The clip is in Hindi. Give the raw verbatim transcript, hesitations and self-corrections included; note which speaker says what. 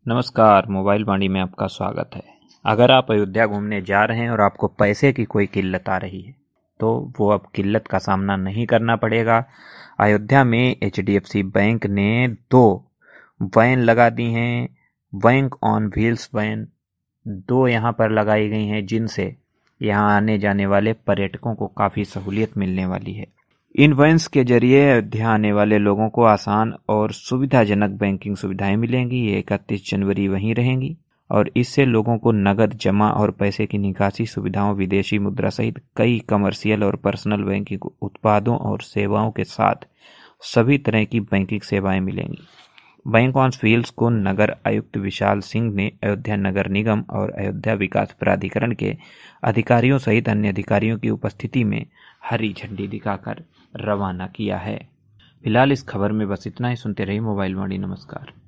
Speaker 1: नमस्कार, मोबाइल वाणी में आपका स्वागत है। अगर आप अयोध्या घूमने जा रहे हैं और आपको पैसे की कोई किल्लत आ रही है तो वो अब किल्लत का सामना नहीं करना पड़ेगा। अयोध्या में H D F C bank ने दो वैन लगा दी हैं, बैंक ऑन व्हील्स वैन दो यहाँ पर लगाई गई हैं, जिनसे यहाँ आने जाने वाले पर्यटकों को काफ़ी सहूलियत मिलने वाली है। इन वैन्स के जरिए अयोध्या आने वाले लोगों को आसान और सुविधाजनक बैंकिंग सुविधाएं मिलेंगी। ये इकतीस जनवरी वहीं रहेंगी और इससे लोगों को नगद जमा और पैसे की निकासी सुविधाओं, विदेशी मुद्रा सहित कई कमर्शियल और पर्सनल बैंकिंग उत्पादों और सेवाओं के साथ सभी तरह की बैंकिंग सेवाएं मिलेंगी। बैंक ऑन व्हील्स को नगर आयुक्त विशाल सिंह ने अयोध्या नगर निगम और अयोध्या विकास प्राधिकरण के अधिकारियों सहित अन्य अधिकारियों की उपस्थिति में हरी झंडी दिखाकर रवाना किया है। फिलहाल इस खबर में बस इतना ही। सुनते रहिए मोबाइल वाणी। नमस्कार।